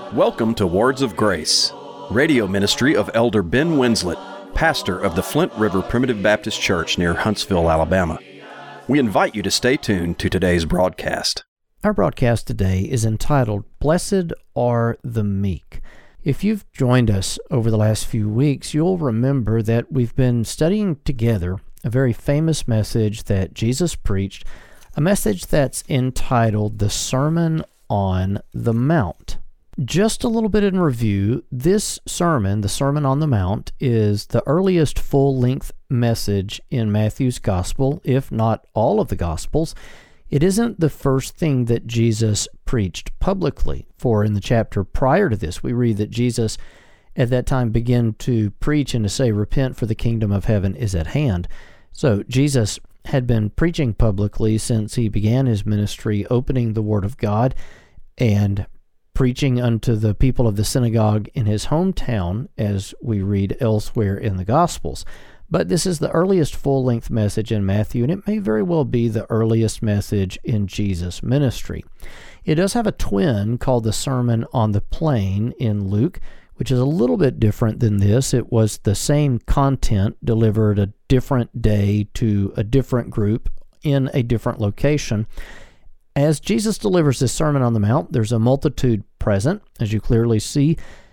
Welcome to Words of Grace, radio ministry of Elder Ben Winslet, pastor of the Flint River Primitive Baptist Church near Huntsville, Alabama. We invite you to stay tuned to today's broadcast. Our broadcast today is entitled, Blessed Are the Meek. If you've joined us over the last few weeks, you'll remember that we've been studying together a very famous message that Jesus preached, a message that's entitled the Sermon on the Mount. Just a little bit in review, this sermon, the Sermon on the Mount, is the earliest full-length message in Matthew's Gospel, if not all of the Gospels. It isn't the first thing that Jesus preached publicly, for in the chapter prior to this, we read that Jesus at that time began to preach and to say, "Repent, for the kingdom of heaven is at hand." So Jesus had been preaching publicly since he began his ministry, opening the Word of God and preaching unto the people of the synagogue in his hometown, as we read elsewhere in the Gospels. But this is the earliest full-length message in Matthew, and it may very well be the earliest message in Jesus' ministry. It does have a twin called the Sermon on the Plain in Luke, which is a little bit different than this. It was the same content delivered a different day to a different group in a different location. As Jesus delivers this Sermon on the Mount, there's a multitude present, as you clearly see,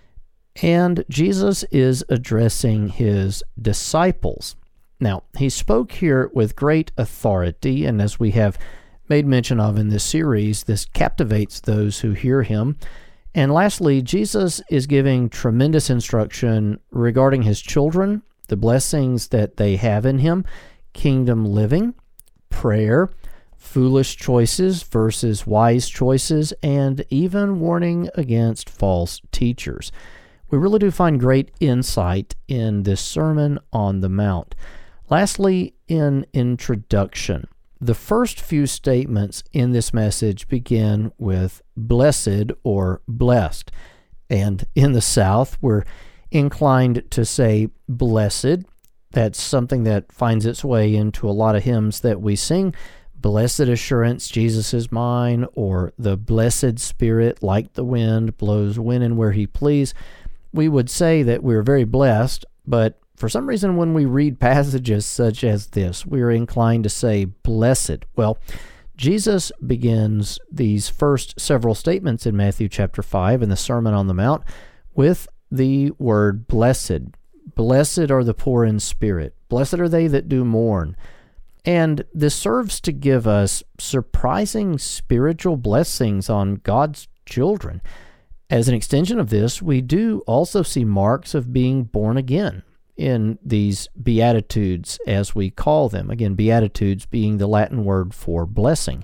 and Jesus is addressing his disciples. Now, he spoke here with great authority, and as we have made mention of in this series, this captivates those who hear him. And lastly, Jesus is giving tremendous instruction regarding his children, the blessings that they have in him, kingdom living, prayer, foolish choices versus wise choices, and even warning against false teachers. We really do find great insight in this Sermon on the Mount. Lastly, in introduction, the first few statements in this message begin with blessed or blessed. And in the South, we're inclined to say blessed. That's something that finds its way into a lot of hymns that we sing. Blessed assurance, Jesus is mine, or the blessed Spirit, like the wind, blows when and where he please. We would say that we're very blessed, but for some reason when we read passages such as this, we're inclined to say blessed. Well, Jesus begins these first several statements in Matthew chapter 5 in the Sermon on the Mount with the word blessed. Blessed are the poor in spirit. Blessed are they that do mourn. And this serves to give us surprising spiritual blessings on God's children. As an extension of this, we do also see marks of being born again in these Beatitudes, as we call them. Again, Beatitudes being the Latin word for blessing.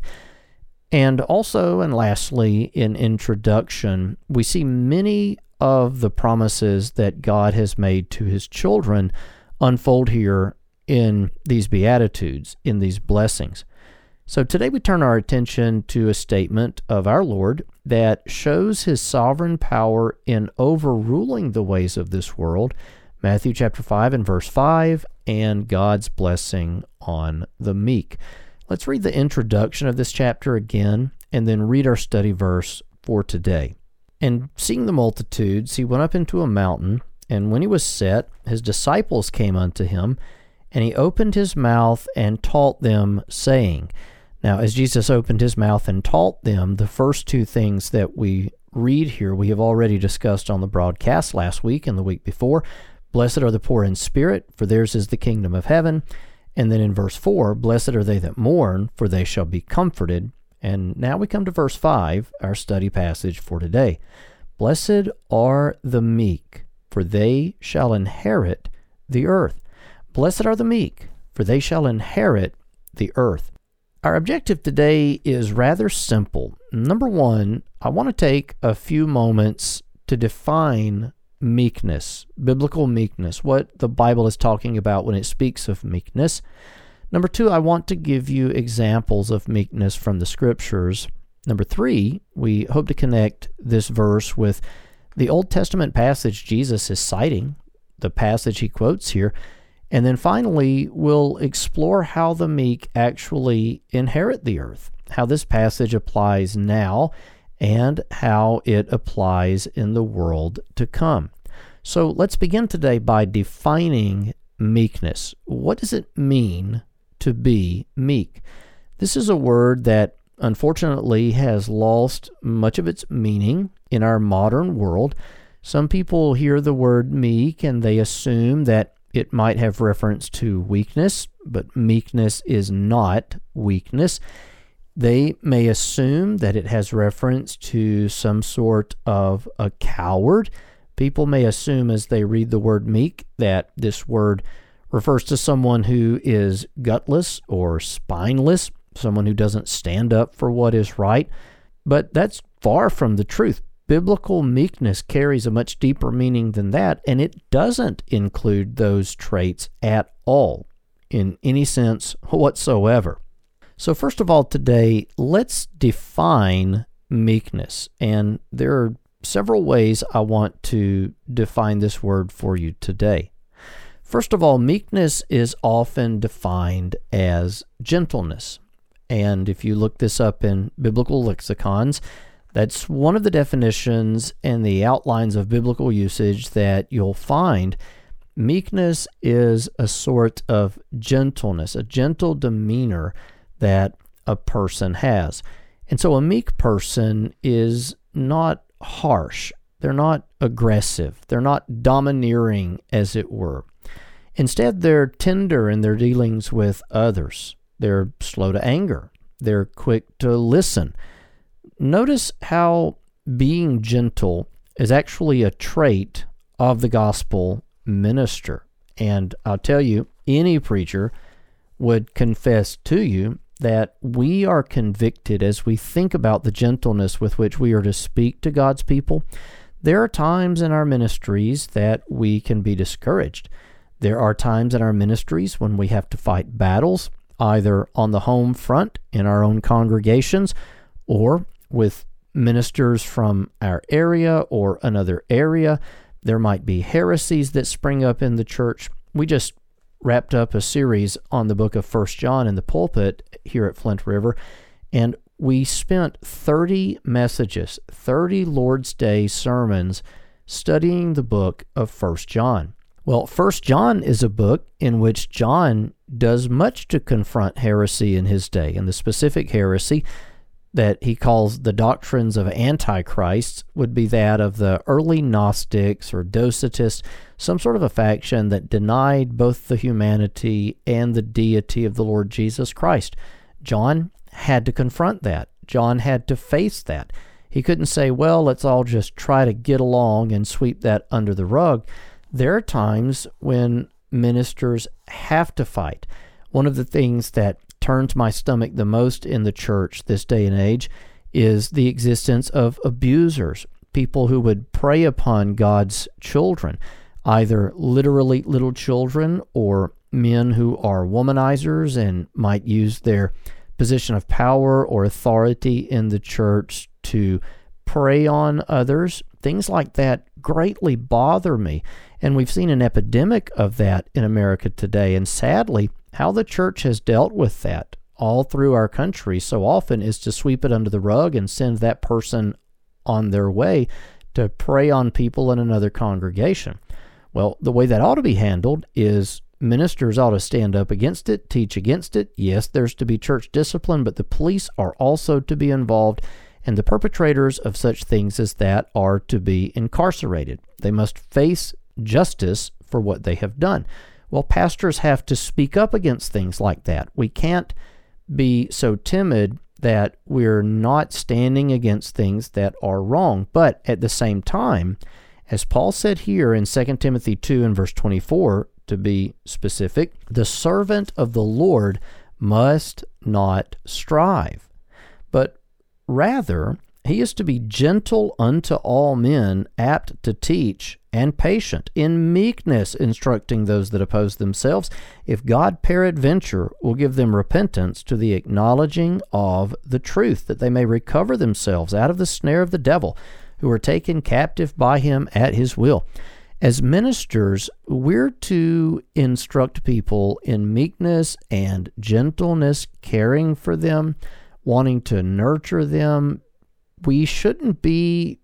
And also, and lastly, in introduction, we see many of the promises that God has made to his children unfold here in these Beatitudes, in these blessings. So today we turn our attention to a statement of our Lord that shows his sovereign power in overruling the ways of this world, Matthew chapter 5 and verse 5, and God's blessing on the meek. Let's read the introduction of this chapter again, and then read our study verse for today. And seeing the multitudes, he went up into a mountain, and when he was set, his disciples came unto him, and he opened his mouth and taught them, saying. Now, as Jesus opened his mouth and taught them, the first two things that we read here, we have already discussed on the broadcast last week and the week before. Blessed are the poor in spirit, for theirs is the kingdom of heaven. And then in verse 4, blessed are they that mourn, for they shall be comforted. And now we come to verse 5, our study passage for today. Blessed are the meek, for they shall inherit the earth. Blessed are the meek, for they shall inherit the earth. Our objective today is rather simple. Number one, I want to take a few moments to define meekness, biblical meekness, what the Bible is talking about when it speaks of meekness. Number two, I want to give you examples of meekness from the Scriptures. Number three, we hope to connect this verse with the Old Testament passage Jesus is citing, the passage he quotes here. And then finally, we'll explore how the meek actually inherit the earth, how this passage applies now, and how it applies in the world to come. So let's begin today by defining meekness. What does it mean to be meek? This is a word that unfortunately has lost much of its meaning in our modern world. Some people hear the word meek and they assume that it might have reference to weakness, but meekness is not weakness. They may assume that it has reference to some sort of a coward. People may assume as they read the word meek that this word refers to someone who is gutless or spineless, someone who doesn't stand up for what is right. But that's far from the truth. Biblical meekness carries a much deeper meaning than that, and it doesn't include those traits at all in any sense whatsoever. So first of all, today, let's define meekness. And there are several ways I want to define this word for you today. First of all, meekness is often defined as gentleness. And if you look this up in biblical lexicons, that's one of the definitions and the outlines of biblical usage that you'll find. Meekness is a sort of gentleness, a gentle demeanor that a person has. And so a meek person is not harsh. They're not aggressive. They're not domineering, as it were. Instead, they're tender in their dealings with others. They're slow to anger. They're quick to listen. Notice how being gentle is actually a trait of the gospel minister. And I'll tell you, any preacher would confess to you that we are convicted as we think about the gentleness with which we are to speak to God's people. There are times in our ministries that we can be discouraged. There are times in our ministries when we have to fight battles, either on the home front in our own congregations or with ministers from our area or another area. There might be heresies that spring up in the church. We just wrapped up a series on the book of 1 John in the pulpit here at Flint River, and we spent 30 messages, 30 Lord's Day sermons studying the book of 1 John. Well, 1 John is a book in which John does much to confront heresy in his day, and the specific heresy that he calls the doctrines of Antichrists would be that of the early Gnostics or Docetists, some sort of a faction that denied both the humanity and the deity of the Lord Jesus Christ. John had to confront that. John had to face that. He couldn't say, well, let's all just try to get along and sweep that under the rug. There are times when ministers have to fight. One of the things that turns my stomach the most in the church this day and age is the existence of abusers, people who would prey upon God's children, either literally little children or men who are womanizers and might use their position of power or authority in the church to prey on others. Things like that greatly bother me, and we've seen an epidemic of that in America today, and sadly, how the church has dealt with that all through our country so often is to sweep it under the rug and send that person on their way to prey on people in another congregation. Well, the way that ought to be handled is ministers ought to stand up against it, teach against it. Yes, there's to be church discipline, but the police are also to be involved, and the perpetrators of such things as that are to be incarcerated. They must face justice for what they have done. Well, pastors have to speak up against things like that. We can't be so timid that we're not standing against things that are wrong. But at the same time, as Paul said here in 2 Timothy 2 and verse 24, to be specific, the servant of the Lord must not strive, but rather he is to be gentle unto all men, apt to teach, and patient, in meekness instructing those that oppose themselves, if God peradventure will give them repentance to the acknowledging of the truth, that they may recover themselves out of the snare of the devil, who are taken captive by him at his will. As ministers, we're to instruct people in meekness and gentleness, caring for them, wanting to nurture them, we shouldn't be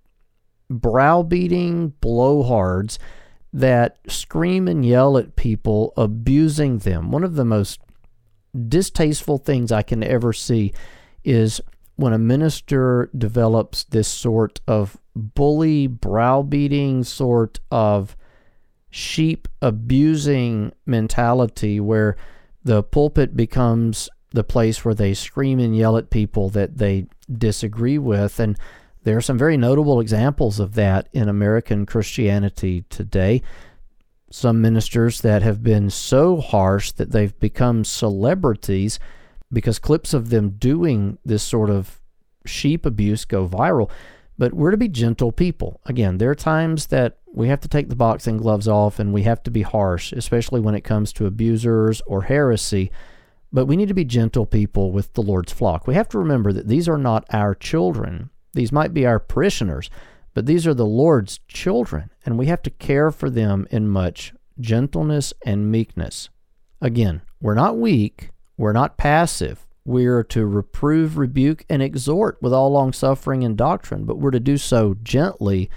browbeating blowhards that scream and yell at people, abusing them. One of the most distasteful things I can ever see is when a minister develops this sort of bully, browbeating, sort of sheep abusing mentality where the pulpit becomes the place where they scream and yell at people that they disagree with. And there are some very notable examples of that in American Christianity today. Some ministers that have been so harsh that they've become celebrities because clips of them doing this sort of sheep abuse go viral. But we're to be gentle people. Again, there are times that we have to take the boxing gloves off and we have to be harsh, especially when it comes to abusers or heresy. But we need to be gentle people with the Lord's flock. We have to remember that these are not our children. These might be our parishioners, but these are the Lord's children, and we have to care for them in much gentleness and meekness. Again, we're not weak, we're not passive. We're to reprove, rebuke, and exhort with all longsuffering and doctrine, but we're to do so gently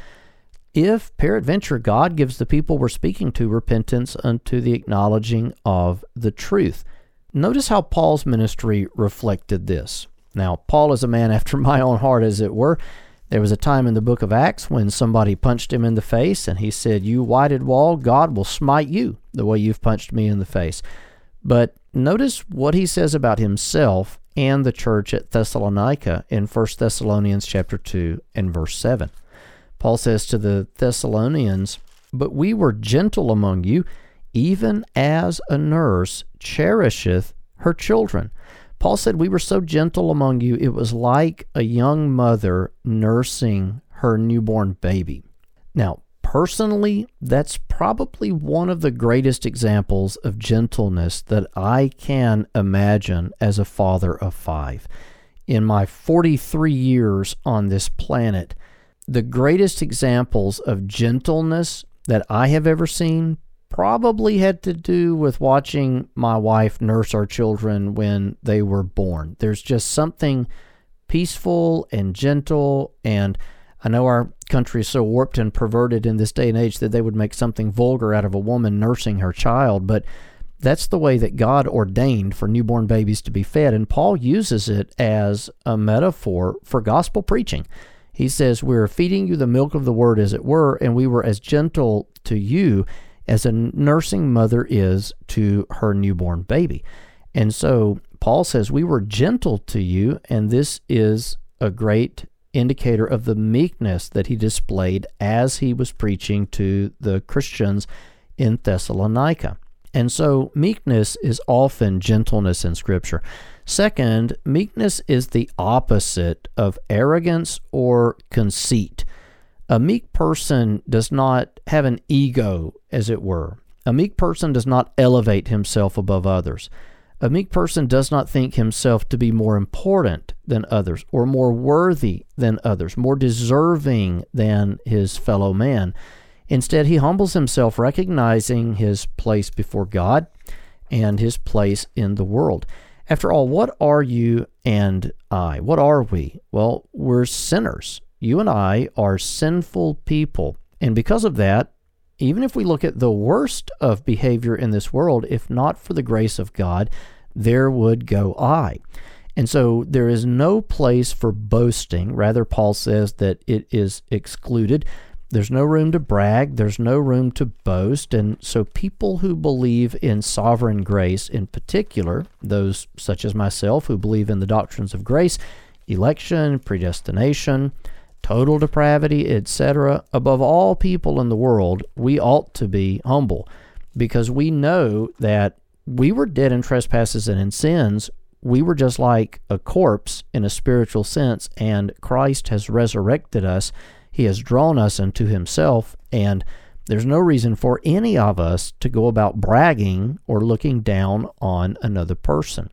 if peradventure God gives the people we're speaking to repentance unto the acknowledging of the truth. Notice how Paul's ministry reflected this. Now, Paul is a man after my own heart, as it were. There was a time in the book of Acts when somebody punched him in the face, and he said, "You whited wall, God will smite you the way you've punched me in the face." But notice what he says about himself and the church at Thessalonica in 1 Thessalonians chapter 2 and verse 7. Paul says to the Thessalonians, "But we were gentle among you, even as a nurse cherisheth her children." Paul said we were so gentle among you, it was like a young mother nursing her newborn baby. Now, personally, that's probably one of the greatest examples of gentleness that I can imagine as a father of 5. In my 43 years on this planet, the greatest examples of gentleness that I have ever seen probably had to do with watching my wife nurse our children when they were born. There's just something peaceful and gentle, and I know our country is so warped and perverted in this day and age that they would make something vulgar out of a woman nursing her child, but that's the way that God ordained for newborn babies to be fed, and Paul uses it as a metaphor for gospel preaching. He says, we're feeding you the milk of the word, as it were, and we were as gentle to you as a nursing mother is to her newborn baby. And so Paul says, we were gentle to you, and this is a great indicator of the meekness that he displayed as he was preaching to the Christians in Thessalonica. And so meekness is often gentleness in Scripture. Second, meekness is the opposite of arrogance or conceit. A meek person does not have an ego, as it were. A meek person does not elevate himself above others. A meek person does not think himself to be more important than others, or more worthy than others, more deserving than his fellow man. Instead, he humbles himself, recognizing his place before God and his place in the world. After all, what are you and I? What are we? Well, we're sinners. You and I are sinful people. And because of that, even if we look at the worst of behavior in this world, if not for the grace of God, there would go I. And so there is no place for boasting. Rather, Paul says that it is excluded. There's no room to brag. There's no room to boast. And so people who believe in sovereign grace, in particular, those such as myself who believe in the doctrines of grace, election, predestination, total depravity, etc., above all people in the world, we ought to be humble, because we know that we were dead in trespasses and in sins. We were just like a corpse in a spiritual sense, and Christ has resurrected us. He has drawn us unto himself, and there's no reason for any of us to go about bragging or looking down on another person.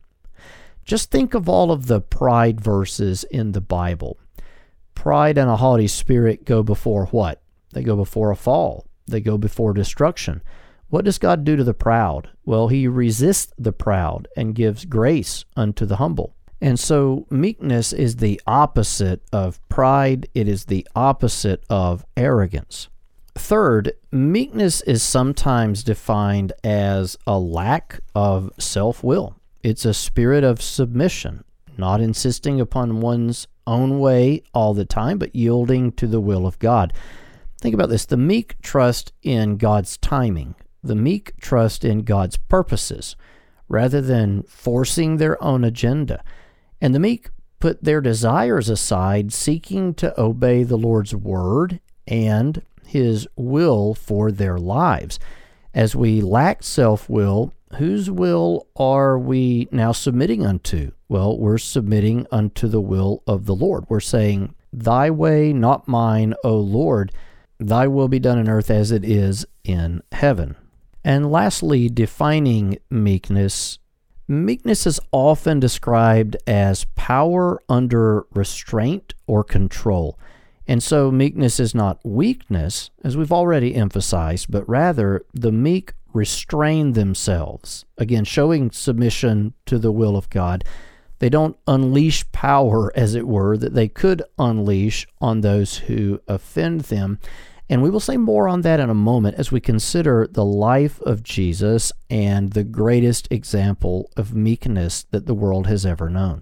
Just think of all of the pride verses in the Bible. Pride and a haughty spirit go before what? They go before a fall. They go before destruction. What does God do to the proud? Well, he resists the proud and gives grace unto the humble. And so meekness is the opposite of pride. It is the opposite of arrogance. Third, meekness is sometimes defined as a lack of self-will. It's a spirit of submission, not insisting upon one's own way all the time, but yielding to the will of God. Think about this. The meek trust in God's timing. The meek trust in God's purposes, rather than forcing their own agenda. And the meek put their desires aside, seeking to obey the Lord's word and His will for their lives. As we lack self-will, whose will are we now submitting unto? Well, we're submitting unto the will of the Lord. We're saying, Thy way, not mine, O Lord. Thy will be done on earth as it is in heaven. And lastly, defining meekness. Meekness is often described as power under restraint or control. And so meekness is not weakness, as we've already emphasized, but rather the meek restrain themselves. Again, showing submission to the will of God. They don't unleash power, as it were, that they could unleash on those who offend them. And we will say more on that in a moment as we consider the life of Jesus and the greatest example of meekness that the world has ever known.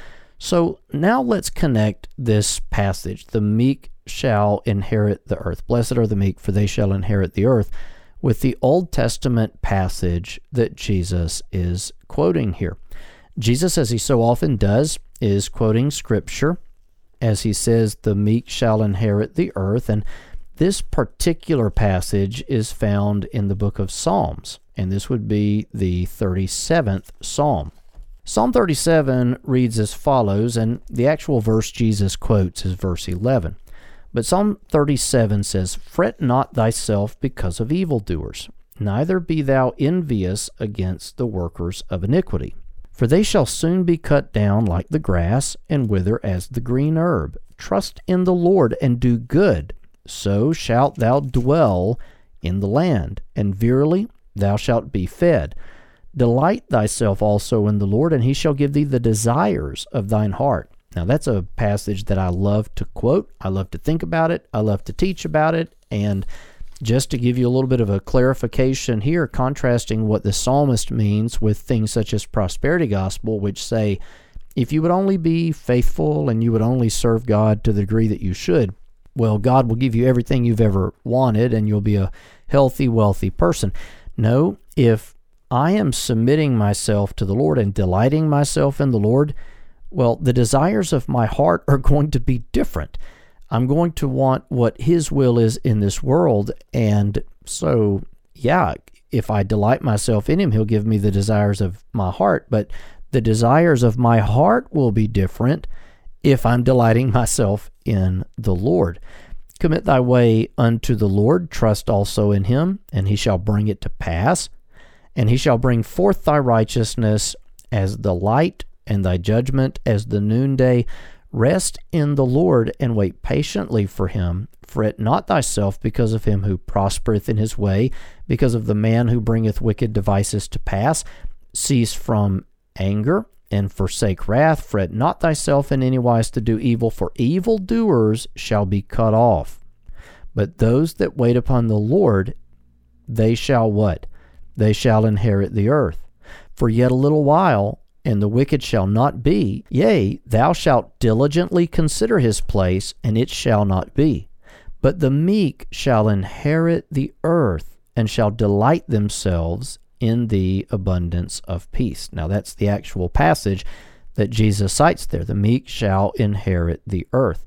So now let's connect this passage, the meek shall inherit the earth. Blessed are the meek, for they shall inherit the earth, with the Old Testament passage that Jesus is quoting here. Jesus, as he so often does, is quoting Scripture as he says, the meek shall inherit the earth. And this particular passage is found in the book of Psalms, and this would be the 37th Psalm. Psalm 37 reads as follows, and the actual verse Jesus quotes is verse 11. But Psalm 37 says, Fret not thyself because of evildoers, neither be thou envious against the workers of iniquity. For they shall soon be cut down like the grass, and wither as the green herb. Trust in the Lord, and do good, so shalt thou dwell in the land, and verily thou shalt be fed. Delight thyself also in the Lord, and he shall give thee the desires of thine heart. Now that's a passage that I love to quote. I love to think about it. I love to teach about it. And just to give you a little bit of a clarification here, contrasting what the psalmist means with things such as prosperity gospel, which say, if you would only be faithful and you would only serve God to the degree that you should, well, God will give you everything you've ever wanted and you'll be a healthy, wealthy person. No, if I am submitting myself to the Lord and delighting myself in the Lord, well, the desires of my heart are going to be different. I'm going to want what His will is in this world. And so, yeah, if I delight myself in Him, He'll give me the desires of my heart. But the desires of my heart will be different if I'm delighting myself in the Lord. Commit thy way unto the Lord, trust also in Him, and He shall bring it to pass. And He shall bring forth thy righteousness as the light, and thy judgment as the noonday. Rest in the Lord, and wait patiently for Him. Fret not thyself because of him who prospereth in his way, because of the man who bringeth wicked devices to pass. Cease from anger, and forsake wrath. Fret not thyself in any wise to do evil, for evildoers shall be cut off. But those that wait upon the Lord, they shall what? They shall inherit the earth. For yet a little while, and the wicked shall not be. Yea, thou shalt diligently consider his place, and it shall not be. But the meek shall inherit the earth, and shall delight themselves in the abundance of peace. Now that's the actual passage that Jesus cites there. The meek shall inherit the earth.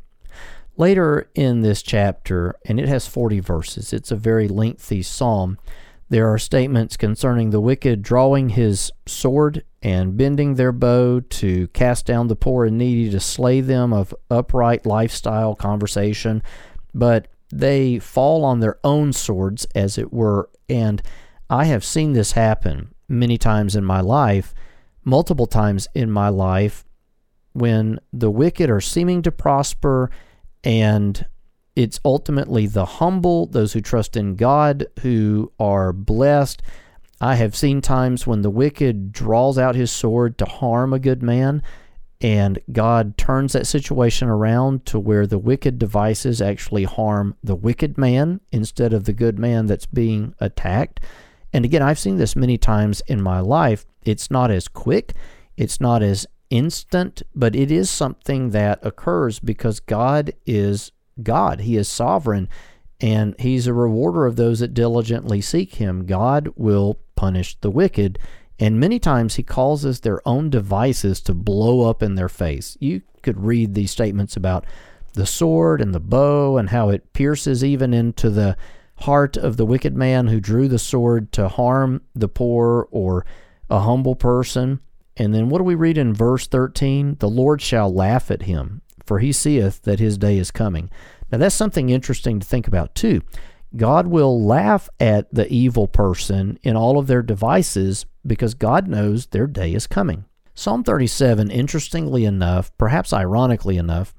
Later in this chapter, and it has 40 verses, it's a very lengthy psalm, there are statements concerning the wicked drawing his sword and bending their bow to cast down the poor and needy, to slay them of upright lifestyle, conversation, but they fall on their own swords, as it were. And I have seen this happen many times in my life, multiple times in my life, when the wicked are seeming to prosper, and it's ultimately the humble, those who trust in God, who are blessed. I have seen times when the wicked draws out his sword to harm a good man, and God turns that situation around to where the wicked devices actually harm the wicked man instead of the good man that's being attacked. And again, I've seen this many times in my life. It's not as quick, it's not as instant, but it is something that occurs because God is God. He is sovereign, and He's a rewarder of those that diligently seek Him. God will punish the wicked, and many times He causes their own devices to blow up in their face. You could read these statements about the sword and the bow and how it pierces even into the heart of the wicked man who drew the sword to harm the poor or a humble person. And then what do we read in verse 13? The Lord shall laugh at him, for he seeth that his day is coming. Now that's something interesting to think about too. God will laugh at the evil person in all of their devices because God knows their day is coming. Psalm 37, interestingly enough, perhaps ironically enough,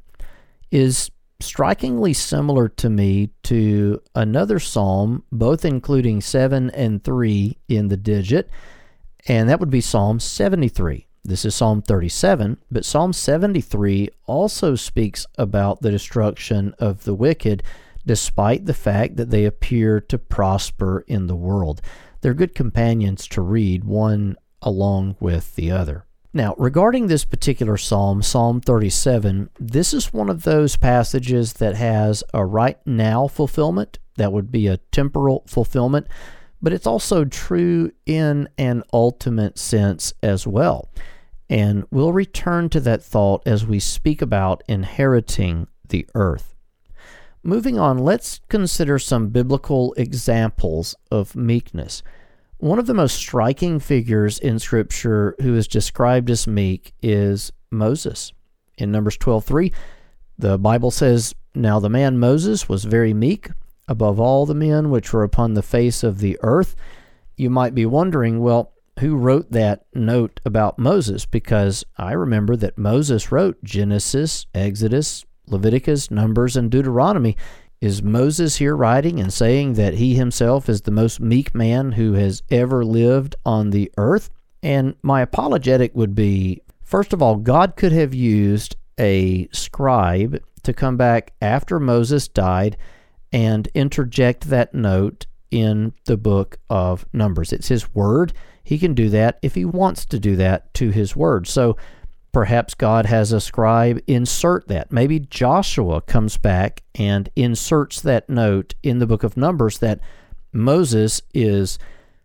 is strikingly similar to me to another psalm, both including 7 and 3 in the digit, and that would be Psalm 73. This is Psalm 37, but Psalm 73 also speaks about the destruction of the wicked, despite the fact that they appear to prosper in the world. They're good companions to read, one along with the other. Now, regarding this particular psalm, Psalm 37, this is one of those passages that has a right now fulfillment. That would be a temporal fulfillment, but it's also true in an ultimate sense as well. And we'll return to that thought as we speak about inheriting the earth. Moving on, let's consider some biblical examples of meekness. One of the most striking figures in Scripture who is described as meek is Moses. In Numbers 12:3, the Bible says, Now the man Moses was very meek, above all the men which were upon the face of the earth. You might be wondering, well, who wrote that note about Moses? Because I remember that Moses wrote Genesis, Exodus, Leviticus, Numbers, and Deuteronomy. Is Moses here writing and saying that he himself is the most meek man who has ever lived on the earth? And my apologetic would be, first of all, God could have used a scribe to come back after Moses died and interject that note in the book of Numbers. It's His word. He can do that if He wants to do that to His word. So perhaps God has a scribe insert that. Maybe Joshua comes back and inserts that note in the book of Numbers that Moses is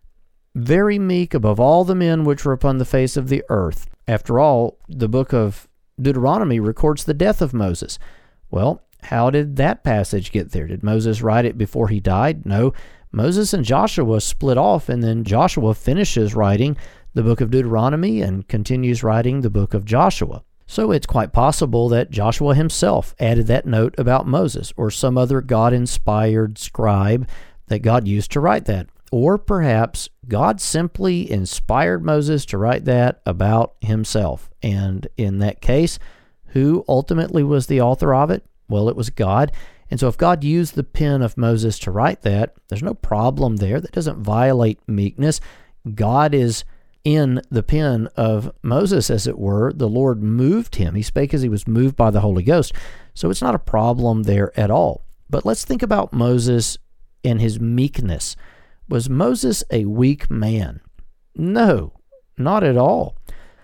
very meek above all the men which were upon the face of the earth. After all, the book of Deuteronomy records the death of Moses. Well, how did that passage get there? Did Moses write it before he died? No. Moses and Joshua split off, and then Joshua finishes writing the book of Deuteronomy and continues writing the book of Joshua. So it's quite possible that Joshua himself added that note about Moses, or some other God-inspired scribe that God used to write that. Or perhaps God simply inspired Moses to write that about himself. And in that case, who ultimately was the author of it? Well, it was God. And so if God used the pen of Moses to write that, there's no problem there. That doesn't violate meekness. God is in the pen of Moses, as it were. The Lord moved him. He spake as he was moved by the Holy Ghost. So it's not a problem there at all. But let's think about Moses and his meekness. Was Moses a weak man? No, not at all.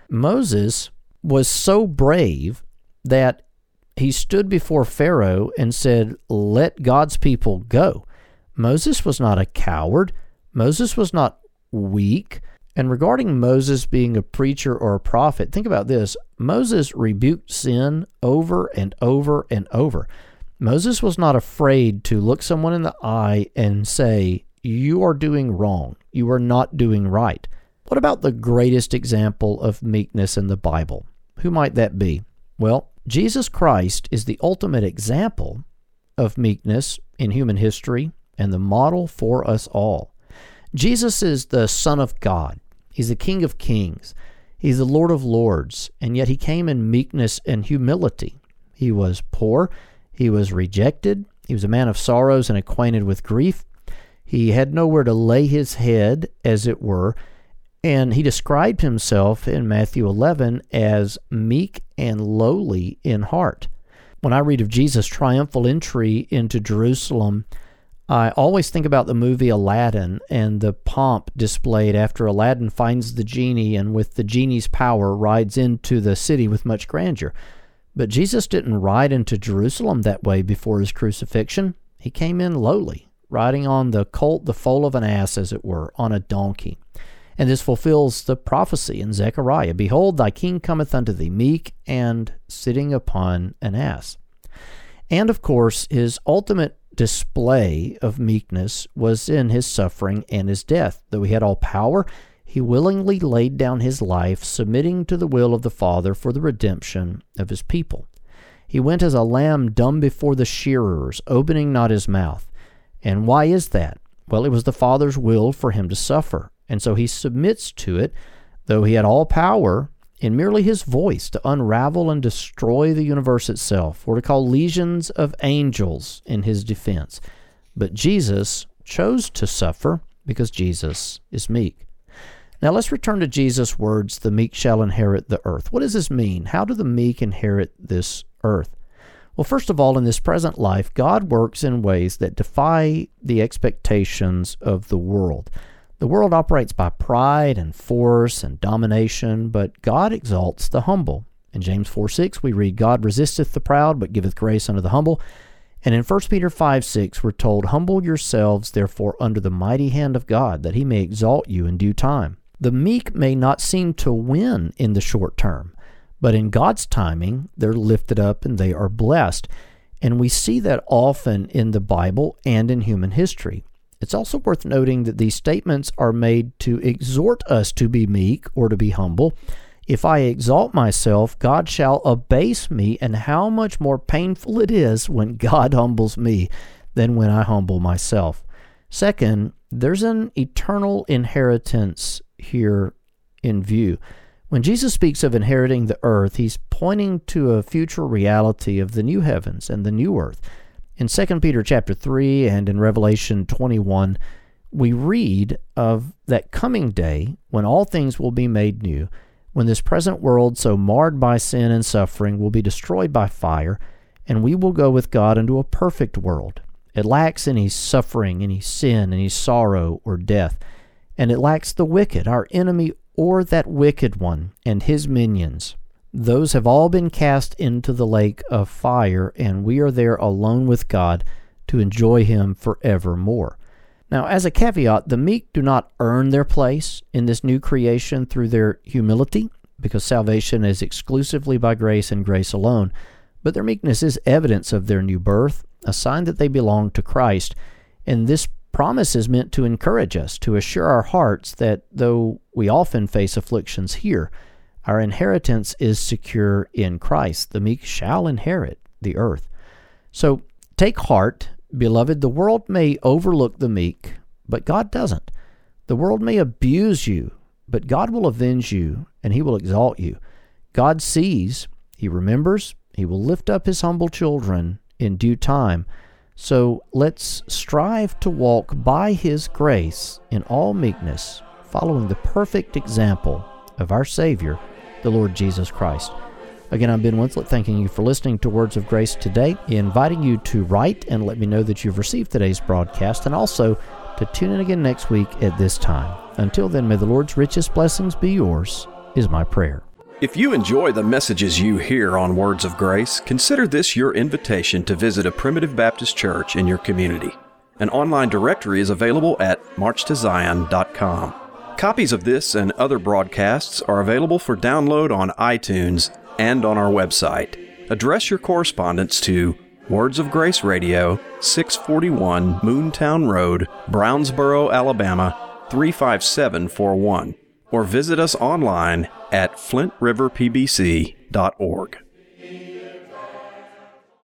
Moses was so brave that he stood before Pharaoh and said, "Let God's people go." Moses was not a coward. Moses was not weak. And regarding Moses being a preacher or a prophet, think about this. Moses rebuked sin over and over and over. Moses was not afraid to look someone in the eye and say, "You are doing wrong. You are not doing right." What about the greatest example of meekness in the Bible? Who might that be? Well, Jesus Christ is the ultimate example of meekness in human history and the model for us all. Jesus is the Son of God. He's the King of Kings. He's the Lord of Lords, and yet he came in meekness and humility. He was poor. He was rejected. He was a man of sorrows and acquainted with grief. He had nowhere to lay his head, as it were, And he described himself in Matthew 11 as meek and lowly in heart. When I read of Jesus' triumphal entry into Jerusalem, I always think about the movie Aladdin and the pomp displayed after Aladdin finds the genie and with the genie's power rides into the city with much grandeur. But Jesus didn't ride into Jerusalem that way before his crucifixion. He came in lowly, riding on the colt, the foal of an ass, as it were, on a donkey. And this fulfills the prophecy in Zechariah, "Behold, thy king cometh unto thee, meek and sitting upon an ass." And of course, his ultimate display of meekness was in his suffering and his death. Though he had all power, he willingly laid down his life, submitting to the will of the Father for the redemption of his people. He went as a lamb dumb before the shearers, opening not his mouth. And why is that? Well, it was the Father's will for him to suffer. And so he submits to it, though he had all power, in merely his voice to unravel and destroy the universe itself, or to call legions of angels in his defense. But Jesus chose to suffer because Jesus is meek. Now let's return to Jesus' words, "The meek shall inherit the earth." What does this mean? How do the meek inherit this earth? Well, first of all, in this present life, God works in ways that defy the expectations of the world. The world operates by pride and force and domination, but God exalts the humble. In James 4:6, we read, "God resisteth the proud, but giveth grace unto the humble." And in 1 Peter 5:6, we're told, "Humble yourselves, therefore, under the mighty hand of God, that he may exalt you in due time." The meek may not seem to win in the short term, but in God's timing, they're lifted up and they are blessed. And we see that often in the Bible and in human history. It's also worth noting that these statements are made to exhort us to be meek or to be humble. "If I exalt myself, God shall abase me," and how much more painful it is when God humbles me than when I humble myself. Second, there's an eternal inheritance here in view. When Jesus speaks of inheriting the earth, he's pointing to a future reality of the new heavens and the new earth. In 2 Peter chapter 3 and in Revelation 21, we read of that coming day when all things will be made new, when this present world, so marred by sin and suffering, will be destroyed by fire, and we will go with God into a perfect world. It lacks any suffering, any sin, any sorrow or death, and it lacks the wicked, our enemy, or that wicked one and his minions. Those have all been cast into the lake of fire, and we are there alone with God to enjoy him forevermore. Now, as a caveat, the meek do not earn their place in this new creation through their humility, because salvation is exclusively by grace and grace alone, but their meekness is evidence of their new birth, a sign that they belong to Christ, and this promise is meant to encourage us, to assure our hearts that though we often face afflictions here, our inheritance is secure in Christ. The meek shall inherit the earth. So take heart, beloved. The world may overlook the meek, but God doesn't. The world may abuse you, but God will avenge you, and he will exalt you. God sees, he remembers, he will lift up his humble children in due time. So let's strive to walk by his grace in all meekness, following the perfect example of our Savior, the Lord Jesus Christ. Again, I'm Ben Winslet, thanking you for listening to Words of Grace today, inviting you to write and let me know that you've received today's broadcast, and also to tune in again next week at this time. Until then, may the Lord's richest blessings be yours, is my prayer. If you enjoy the messages you hear on Words of Grace, consider this your invitation to visit a Primitive Baptist church in your community. An online directory is available at marchtozion.com. Copies of this and other broadcasts are available for download on iTunes and on our website. Address your correspondence to Words of Grace Radio, 641 Moontown Road, Brownsboro, Alabama, 35741, or visit us online at flintriverpbc.org.